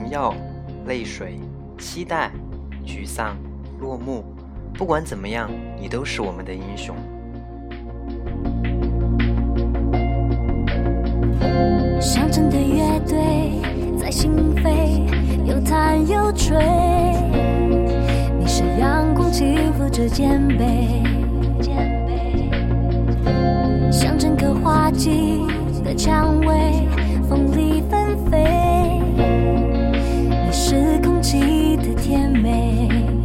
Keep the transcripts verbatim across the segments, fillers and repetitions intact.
耀、泪水、期待、沮丧、落幕，不管怎么样，你都是我们的英雄。 象征的乐队在心扉又弹又吹，你是阳光轻抚着肩背，像整个花季的蔷薇风里纷飞，你是空气的甜美，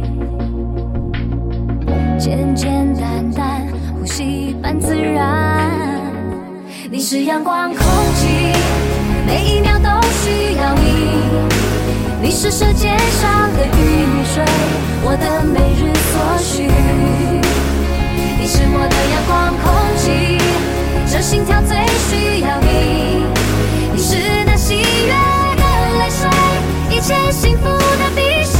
简简单单呼吸般自然，你是阳光空气，每一秒都需要你，你是舌尖上的雨水，我的每日所需，你是我的阳光空气，这心跳最需要你，你是那喜悦的泪水，一切幸福的必须，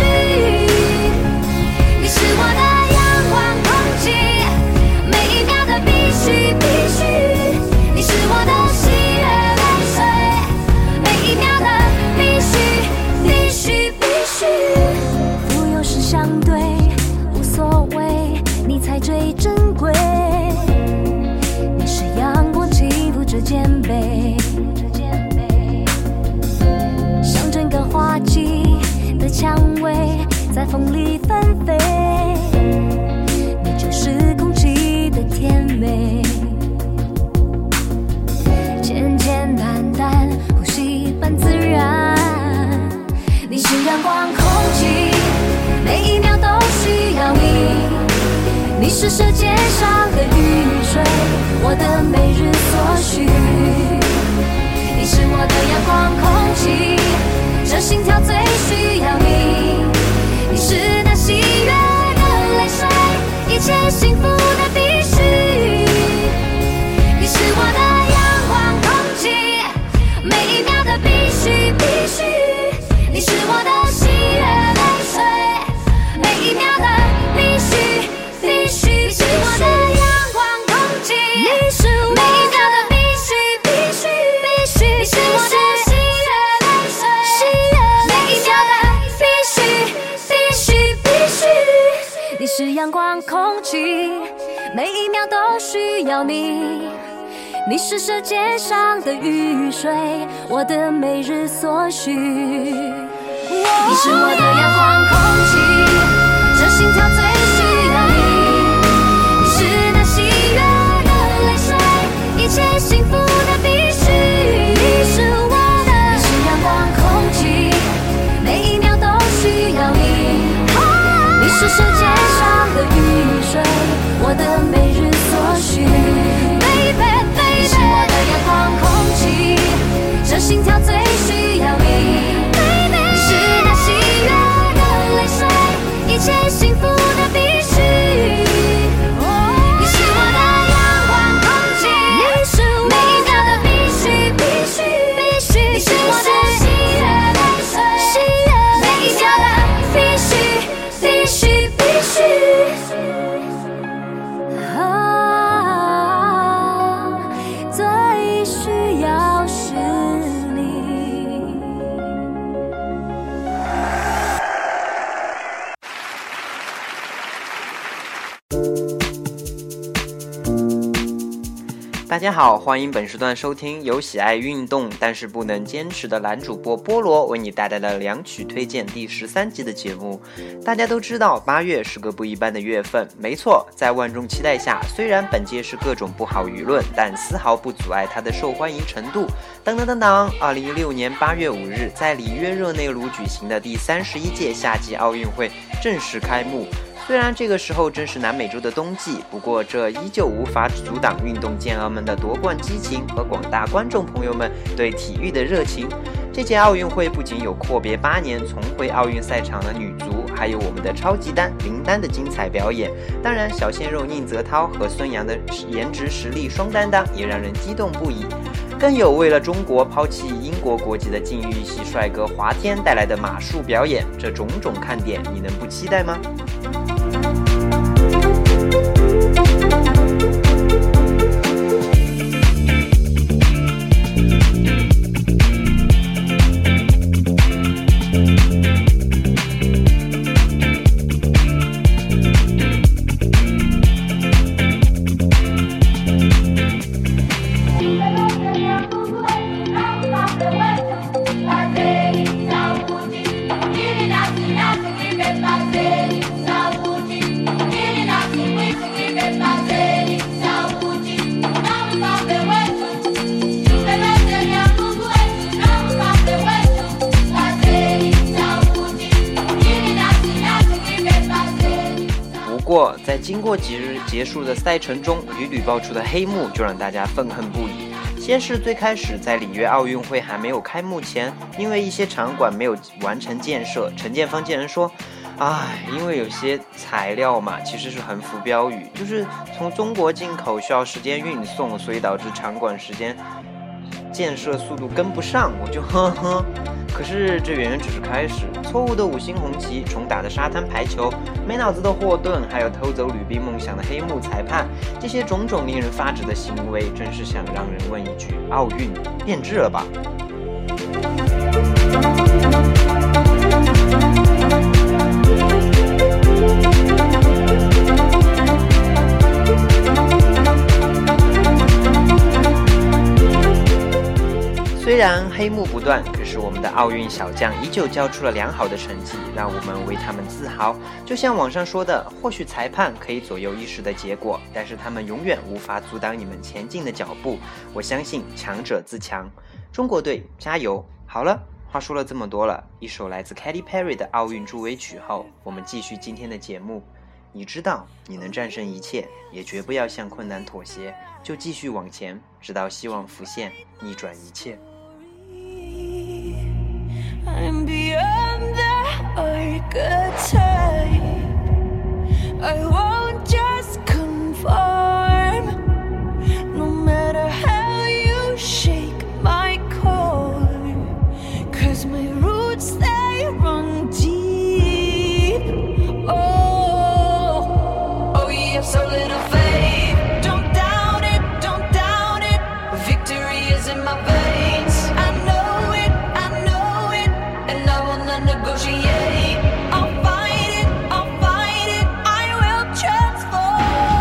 你是我的阳光空气，每一秒的必须必须，你是我的喜悦泪水，每一秒的必须必须必须，富有时相对无所谓，你才最珍贵，你是阳光轻抚着肩背，像整个花季的蔷薇在风里纷飞，你就是空气的甜美，简简单单呼吸般自然，你是阳光空气，每一秒都需要你，你是舌尖上的雨水，我的每日所需，你是我的阳光空气，这心跳最需要你，你是那喜悦的泪水，一切幸福的必须，你是我的阳光空气，每一秒的必须必须，你是我的喜悦泪水，每一秒的必须必须，你是我的阳光空气，你是每一秒的必须必须必须，你是我的喜悦泪水，每一秒的必须必须必须，你是阳光空气，每一秒都需要你，你是舌尖上的雨水，我的每日所需，你是我的阳光空气，这心跳最需要你，你是那喜悦的泪水，一切幸福的必须，你是我的，你是阳光空气，每一秒都需要你，你是舌尖上的雨水，我的每日所需， Baby Baby， 你是我的阳光空气，这心跳最需要你，你是那喜悦的泪水，一切幸福的必须，你是我的阳光空气，每一秒的必须必须必须，你是我的喜悦泪水，每一秒的必须必须必须，啊，最需要是你。 大家好，欢迎本时段收听由喜爱运动但是不能坚持的男主播菠萝为你带来的两曲推荐第十三集的节目。大家都知道八月是个不一般的月份，没错，在万众期待下，虽然本届是各种不好舆论，但丝毫不阻碍它的受欢迎程度。当当当当，二零一六年八月五日，在里约热内卢举行的第三十一届夏季奥运会正式开幕。虽然这个时候正是南美洲的冬季，不过这依旧无法阻挡运动健儿们的夺冠激情和广大观众朋友们对体育的热情。这届奥运会不仅有阔别八年重回奥运赛场的女足，还有我们的超级丹林丹的精彩表演。当然，小鲜肉宁泽涛和孙杨的颜值实力双担当也让人激动不已。更有为了中国抛弃英国国籍的禁欲系帅哥华天带来的马术表演，这种种看点，你能不期待吗？ 在经过几日结束的赛程中，屡屡爆出的黑幕就让大家愤恨不已。先是最开始在里约奥运会还没有开幕前，因为一些场馆没有完成建设，陈建锋竟然说唉，因为有些材料嘛，其实是横幅标语，就是从中国进口需要时间运送，所以导致场馆时间建设速度跟不上。我就呵呵，可是这远远只是开始。错误的五星红旗，重打的沙滩排球，没脑子的霍顿，还有偷走旅兵梦想的黑幕裁判，这些种种令人发指的行为，真是想让人问一句：奥运变质了吧？虽然黑幕不断，可是我们的奥运小将依旧交出了良好的成绩，让我们为他们自豪。就像网上说的，或许裁判可以左右一时的结果，但是他们永远无法阻挡你们前进的脚步。我相信强者自强，中国队加油！好了，话说了这么多了，一首来自 Katy Perry 的奥运助威曲后，我们继续今天的节目。你知道你能战胜一切，也绝不要向困难妥协，就继续往前，直到希望浮现，逆转一切。 I'm beyond the archetype. I won't just conform. No matter how you shake my core, 'cause my roots they run deep. Oh, oh, you have so little faith. Don't doubt it, don't doubt it. Victory is in my veins. I know it, I know it, and I will not negotiate. I'll fight it, I'll fight it, I will transform.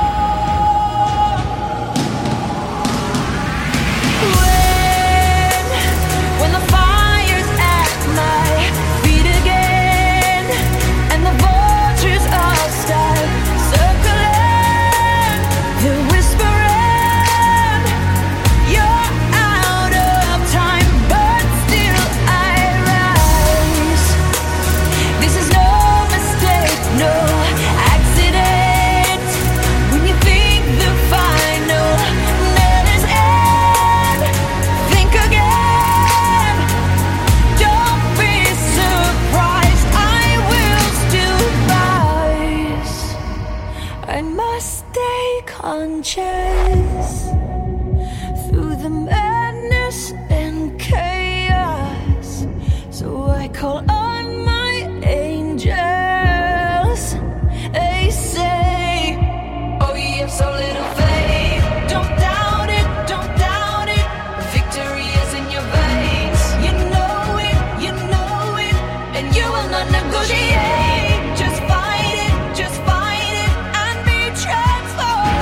When, when the fire's at my feet again, and the vultures all start circling, they're whispering, you're out of time, but still I rise. This is no mistake, no accident. When you think the final nail is in, think again. Don't be surprised, I will still rise. I must stay conscious through the madness and chaos. So I call on my angels. They say, oh, you have so little faith. Don't doubt it, don't doubt it. Victory is in your veins. You know it, you know it, and you will not negotiate. Just fight it, just fight it, and be transformed.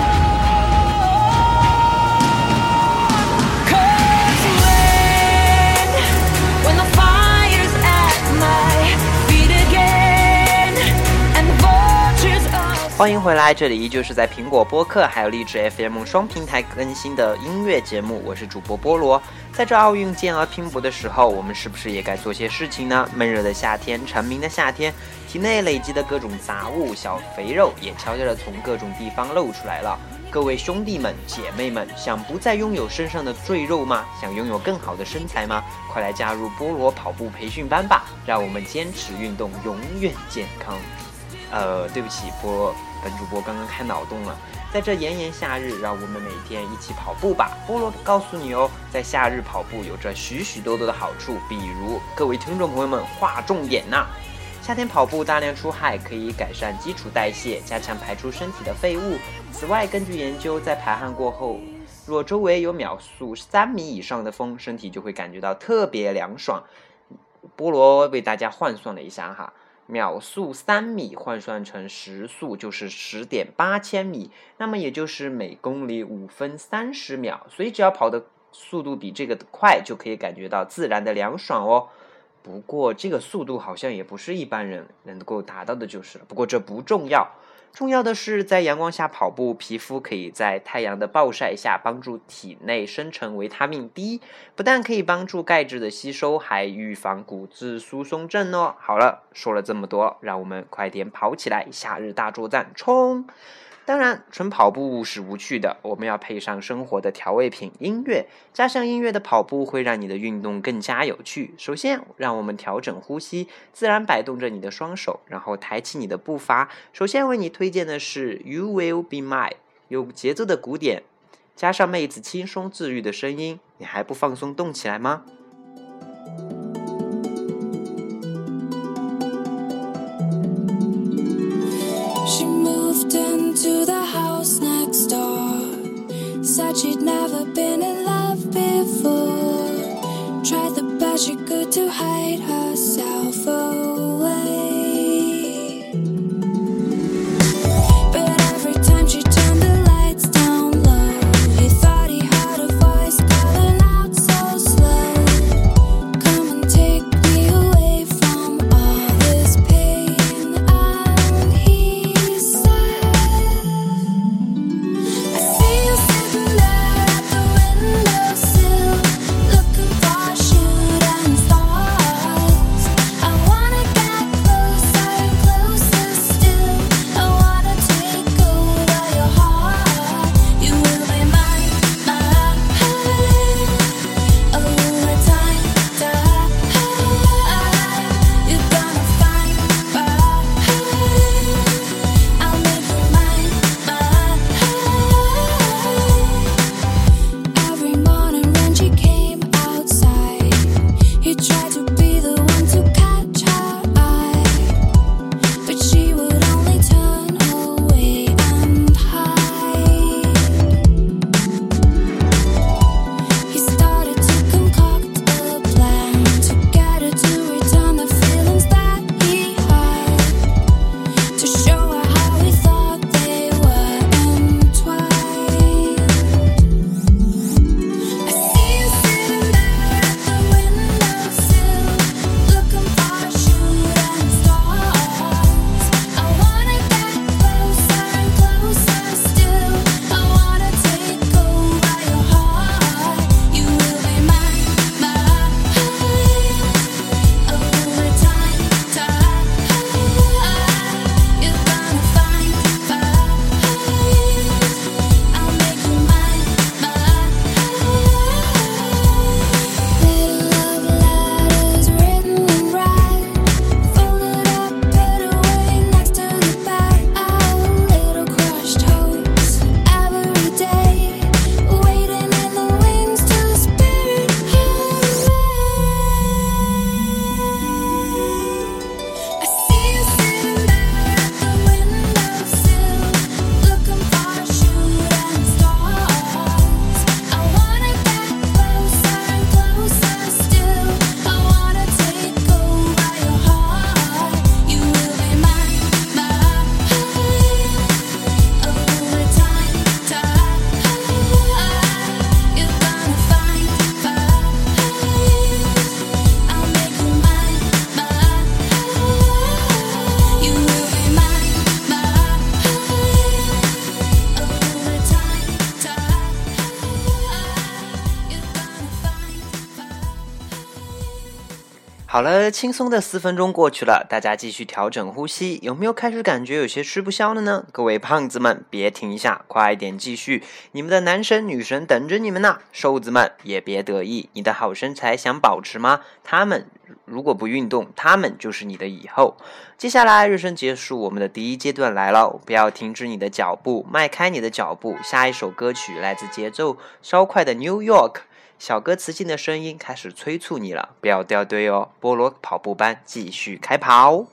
'Cause when, when the fire's at my feet again, and the vultures all 欢迎回来，这里依旧是在苹果播客还有荔枝 F M 双平台更新的音乐节目，我是主播菠萝。在这奥运健儿拼搏的时候，我们是不是也该做些事情呢？闷热的夏天，蝉鸣的夏天，体内累积的各种杂物、小肥肉也悄悄地从各种地方露出来了。各位兄弟们、姐妹们，想不再拥有身上的赘肉吗？想拥有更好的身材吗？快来加入菠萝跑步培训班吧，让我们坚持运动，永远健康。呃，对不起，菠本主播刚刚开脑洞了。在这炎炎夏日，让我们每天一起跑步吧。菠萝告诉你哦，在夏日跑步有着许许多多的好处，比如各位听众朋友们划重点呐、夏天跑步大量出汗，可以改善基础代谢，加强排出身体的废物。此外，根据研究，在排汗过后，若周围有秒速三米以上的风，身体就会感觉到特别凉爽。菠萝为大家换算了一下哈。秒速三米换算成时速就是十点八千米，那么也就是每公里五分三十秒，所以只要跑的速度比这个快，就可以感觉到自然的凉爽哦。不过这个速度好像也不是一般人能够达到的，就是了。不过这不重要。 重要的是，在阳光下跑步，皮肤可以在太阳的暴晒下帮助体内生成维他命 D， 不但可以帮助钙质的吸收，还预防骨质疏松症哦。好了，说了这么多，让我们快点跑起来，夏日大作战，冲！当然，纯跑步是无趣的，我们要配上生活的调味品音乐，加上音乐的跑步会让你的运动更加有趣。首先，让我们调整呼吸，自然摆动着你的双手，然后抬起你的步伐。首先为你推荐的是 You Will Be Mine， 有节奏的鼓点，加上妹子轻松治愈的声音，你还不放松动起来吗 ？She moved into the house next door. Said she'd never been in love before. Tried the best she could to hide herself away. But every time she turned the lights down low, he thought he heard a voice calling out so slow. Come and take me away from all this pain. And he said, I see you sitting there at the windowsill, looking for shooting stars. I wanna get closer and closer still. I wanna take over your heart. You will be mine, mine. Over time, time. You're gonna find mine. I'll make you mine, mine. Every morning when she came outside, he tried to be the one to catch her eye, but she would only turn away and hide. He started to concoct a plan to get her to return the feelings that he had, to show her how he thought they were entwined. I see you sitting there at the windowsill, looking for shooting stars. I wanna get closer and closer still. I wanna take over your heart. You will be mine, mine. Over time, time. You're gonna find, find. I'll make you mine, mine. Little love letters written in red, folded up, put away next to the bed. Our little crushed hopes every day, waiting in the wings to spirit away. I see you sitting there at the windowsill, looking for shooting stars. I wanna get closer and closer still. I wanna take over your heart. You will be mine, mine. Over time, time. You're gonna find, find. I'll make you mine, mine. You will be mine, mine. Over time, time. You're gonna find, find. 好了，轻松的四分钟过去了，大家继续调整呼吸，有没有开始感觉有些吃不消了呢？各位胖子们，别停一下，快点继续，你们的男神女神等着你们呢！瘦子们也别得意，你的好身材想保持吗？他们如果不运动，他们就是你的以后。接下来热身结束，我们的第一阶段来了，不要停止你的脚步，迈开你的脚步。下一首歌曲来自节奏稍快的 New York，小哥磁性的声音开始催促你了，不要掉队哦！菠萝跑步班继续开跑。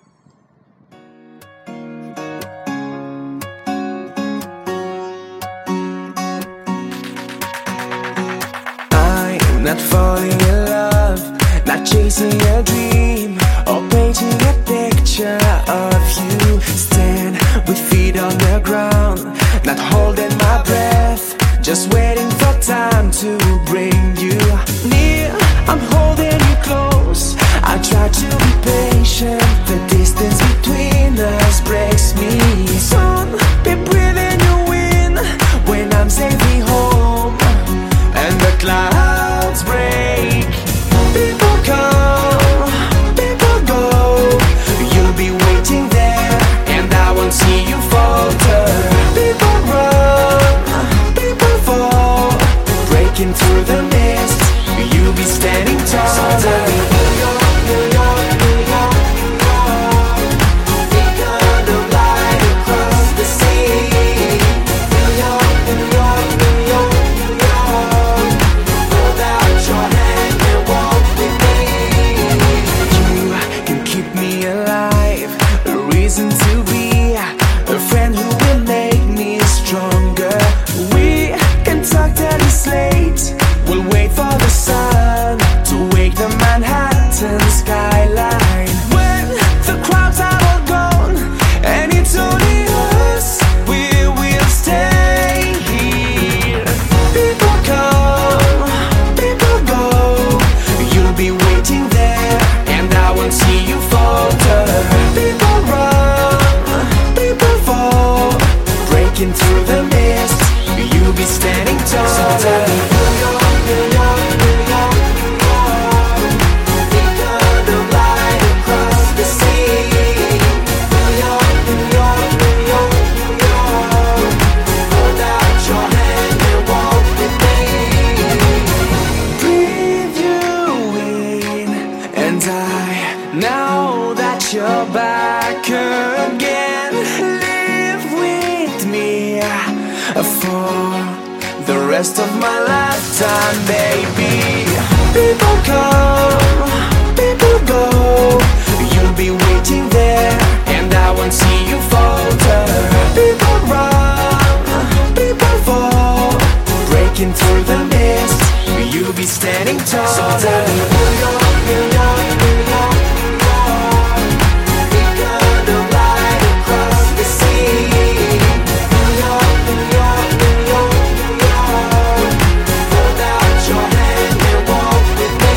I'm not falling in love, not chasing a dream or painting a picture of you. Stand with feet on the ground, not holding my breath, just waiting for time to bring you near. I'm holding you close, I try to be patient, the distance between us breaks me. Sun rest of my lifetime, baby. People come, people go. You'll be waiting there, and I won't see you falter. People run, people fall, breaking through the mist. You'll be standing tall. So tell me, New York, New York, New York, New York. Beacon of light across the sea. New York, New York, New York, New York. Hold out your hand and walk with me.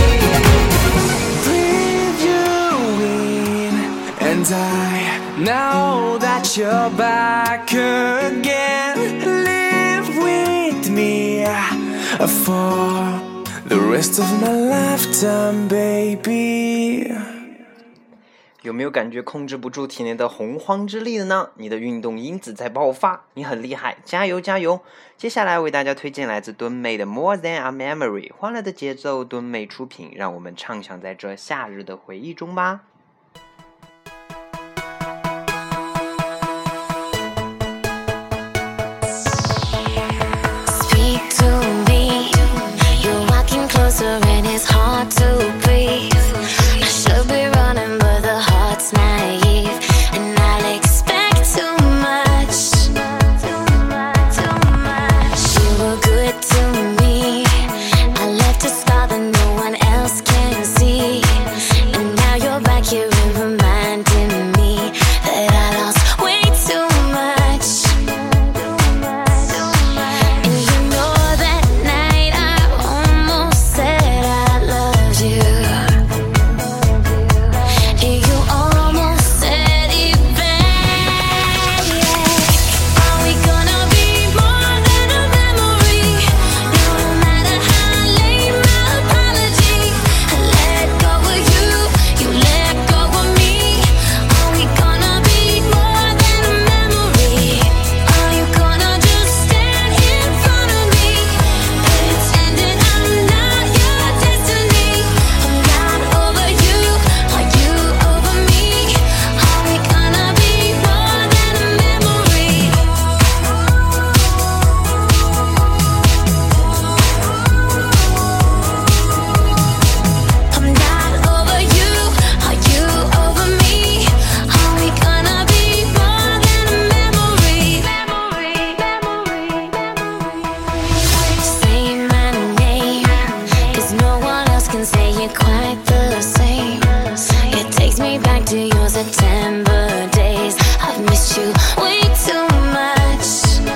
Breathe you in, and I know that you're back again. Live with me for the rest of my lifetime, baby. 有没有感觉控制不住体内的洪荒之力了呢？你的运动因子在爆发，你很厉害，加油加油！接下来为大家推荐来自敦美的 More Than a Memory， 欢乐的节奏，敦美出品，让我们畅想在这夏日的回忆中吧。 And it's hard to breathe. I should be running, but the heart's naive, and I'll expect too much. You were good to me. I left a scar that no one else can see, and now you're back here and reminding me that I lost way too much. And you know that night I almost said I loved you. You almost said it back. Are we gonna be more than a memory? No matter how late my apology, I let go of you, you let go of me. Are we gonna be more than a memory? Are you gonna just stand in front of me, pretending I'm not your destiny? I'm not over you, are you over me? Are we gonna be more than a memory? I'm not over you, are you over me? Are we gonna be more than a memory? Memory, memory, memory. Say my name, 'cause no one else can say it quite the same. It takes me back to your September days. I've missed you way too much.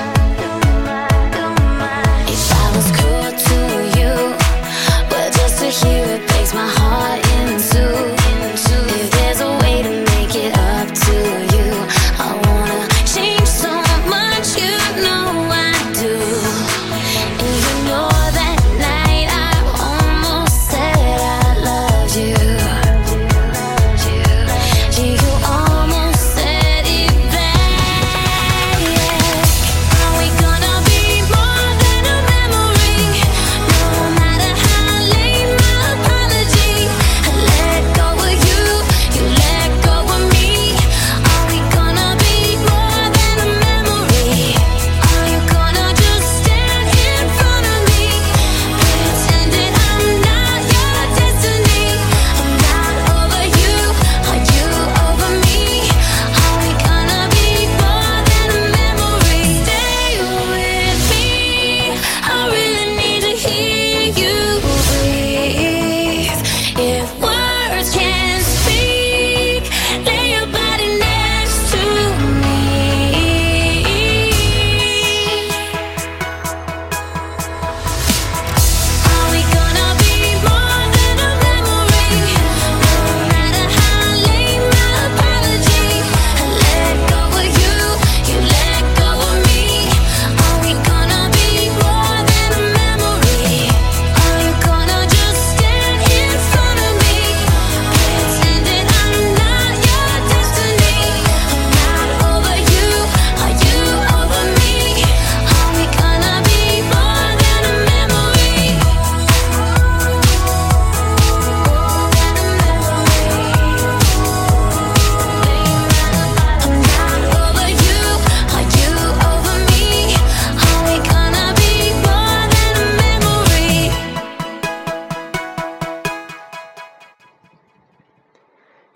If I was cruel to you, well, just to hear it breaks my heart in two. If there's a way to make it up to you, I wanna change so much, you know I do. And you know that night I almost said I love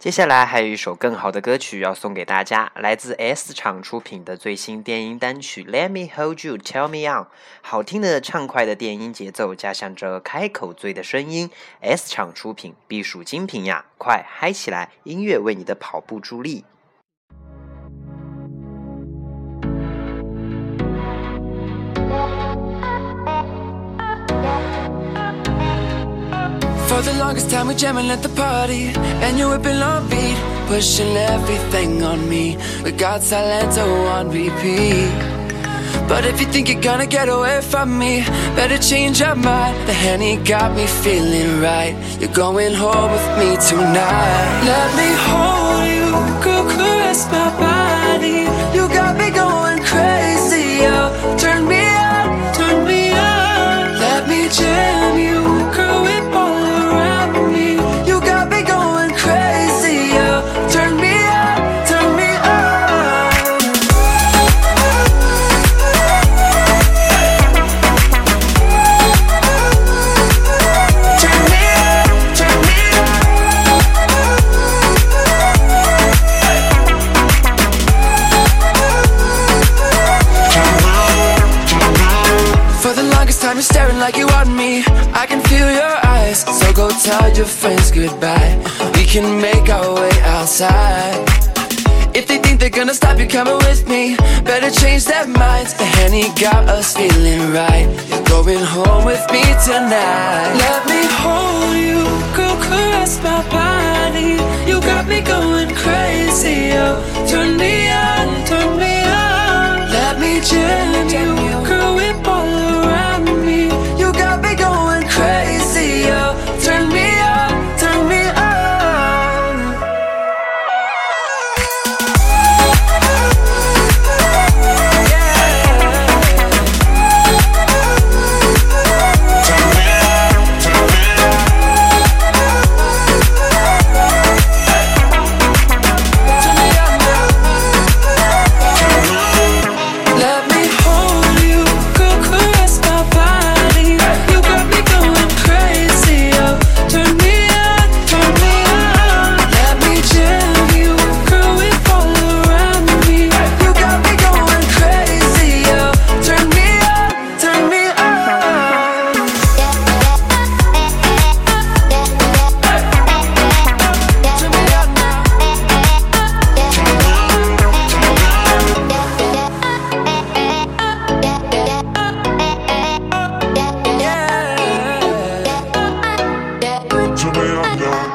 接下来还有一首更好的歌曲要送给大家，来自 S 厂出品的最新电音单曲 Let Me Hold You Tell Me On， 好听的畅快的电音节奏加上着开口醉的声音， S 厂出品必属精品呀，快嗨起来，音乐为你的跑步助力。 For the longest time we jamming at the party, and you whipping on beat, pushing everything on me. We got Silento on repeat. But if you think you're gonna get away from me, better change your mind. The Henny got me feeling right. You're going home with me tonight. Let me hold you, girl, caress my body. You got me going crazy, yo. Turn me on, turn me on. Let me jam you, girl, with all around me. You got me going crazy, yo. Turn me on, turn me on. Turn me on, turn me on. For the longest time you're staring like you want me. I can feel your eyes, so go tell your friends goodbye. We can make our way outside. If they think they're gonna stop you coming with me, better change their minds. The Henny got us feeling right. You're going home with me tonight. Let me hold you, girl, caress my body. You got me going crazy, yo. Turn me on, turn me on. Let me jam you, girl, whip all around me. You got me going crazy, yo. Turn me on, turn me on. Turn me on now.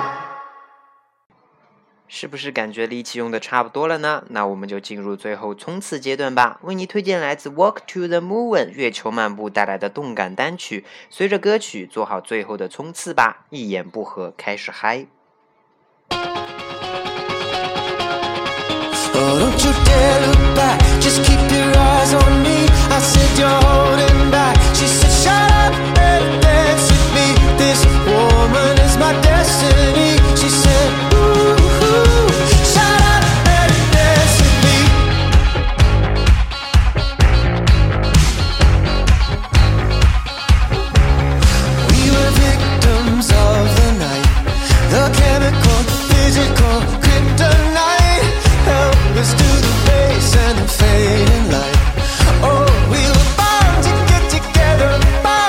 是不是感觉力气用的差不多了呢？那我们就进入最后冲刺阶段吧。为你推荐来自 Walk to the Moon 月球漫步带来的动感单曲，随着歌曲做好最后的冲刺吧，一言不合开始嗨。 Oh, don't you dare look back, just keep your eyes on me. I said you're holding back. She said shut up and dance with me. This woman is my destiny. She said ooh, ooh, shut up and dance with me. We were victims of the night, the chemical, physical kryptonite. Help us to the base and the fading light. Oh, we were bound to get together by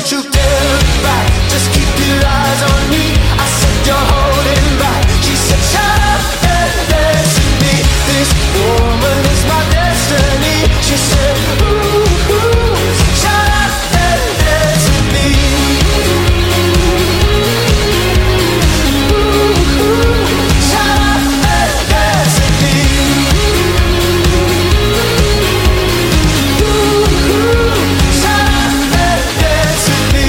you dare look back, just keep your eyes on me. I said you're holding back. She said shut up and dance with me. This woman is my destiny. She said ooh, ooh, shut up and dance with me. Ooh, ooh, shut up and dance with me. Ooh, ooh, shut up and dance with me.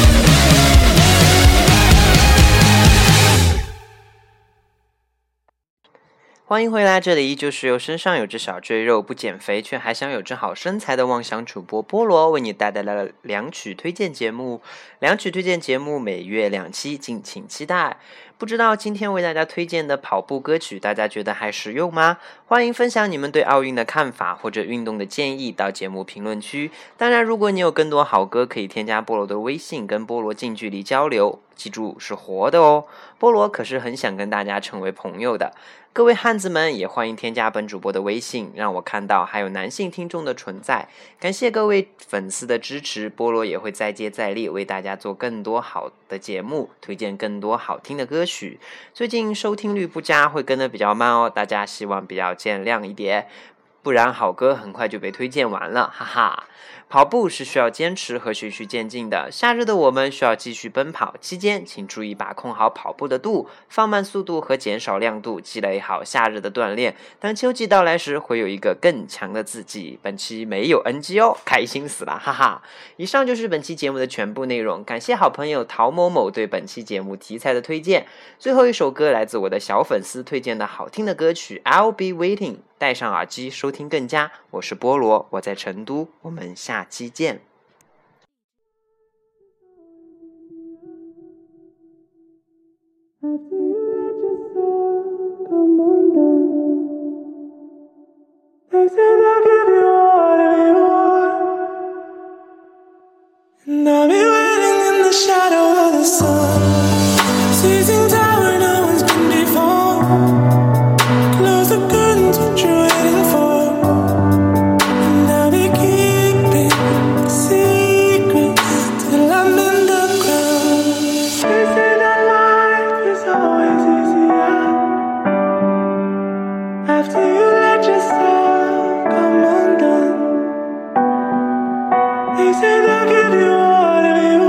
欢迎回来，这里依旧是由身上有只小赘肉不减肥却还想有只好身材的妄想主播菠萝为你带来了两曲推荐节目。两曲推荐节目每月两期，敬请期待。不知道今天为大家推荐的跑步歌曲大家觉得还实用吗？欢迎分享你们对奥运的看法或者运动的建议到节目评论区。当然如果你有更多好歌，可以添加菠萝的微信跟菠萝近距离交流，记住是活的哦，菠萝可是很想跟大家成为朋友的。各位汉子们也欢迎添加本主播的微信，让我看到还有男性听众的存在。感谢各位粉丝的支持，菠萝也会再接再厉，为大家做更多好的节目，推荐更多好听的歌曲。最近收听率不佳，会跟得比较慢哦，大家希望比较见谅一点，不然好歌很快就被推荐完了，哈哈。跑步是需要坚持和循序渐进的，夏日的我们需要继续奔跑，期间请注意把控好跑步的度，放慢速度和减少亮度，积累好夏日的锻炼，当秋季到来时会有一个更强的自己。本期没有 N G 哦，开心死了，哈哈。以上就是本期节目的全部内容，感谢好朋友陶某某对本期节目题材的推荐。最后一首歌来自我的小粉丝推荐的好听的歌曲 I'll be waiting， 戴上耳机收听更佳。我是菠萝，我在成都，我们下期见。 They say they'll give you whatever you want, and I'll be waiting in the shadow of the sun, seizing time where no one's been before. Close the curtains, what you're waiting for, and I'll be keeping secrets till I'm in the ground. They say that life is always easier after you let yourself come undone. They say they'll give you whatever you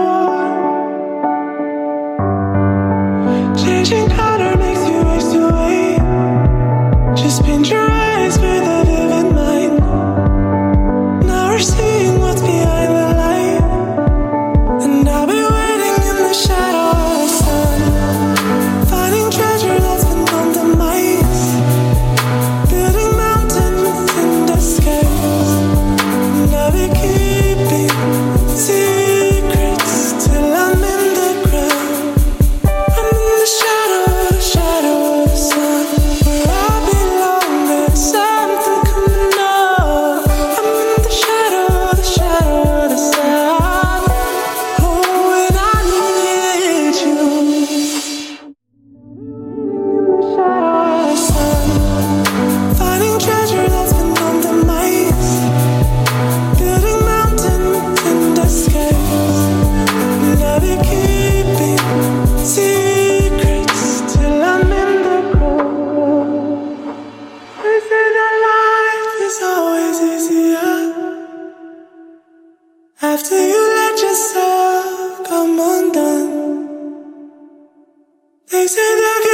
want. Changing color makes you waste away. Just paint your eyes with a vivid mind. Now we're seeing what's behind the light, and I'll be waiting in the shadow of the sun, finding treasure that's been compromised, building mountains in the skies, and I'll be keeping secrets till I'm in the ground. I'm in the shadow, the shadow of the sun, where I belong. There's something coming up. I'm in the shadow, the shadow of the sun. Oh, and I need you. In the shadow of the sun, finding treasure that's been compromised, building mountains in the skies, and I'll be keeping secrets till I'm in the ground. They say that life is always easier after you let yourself come undone. They say they'll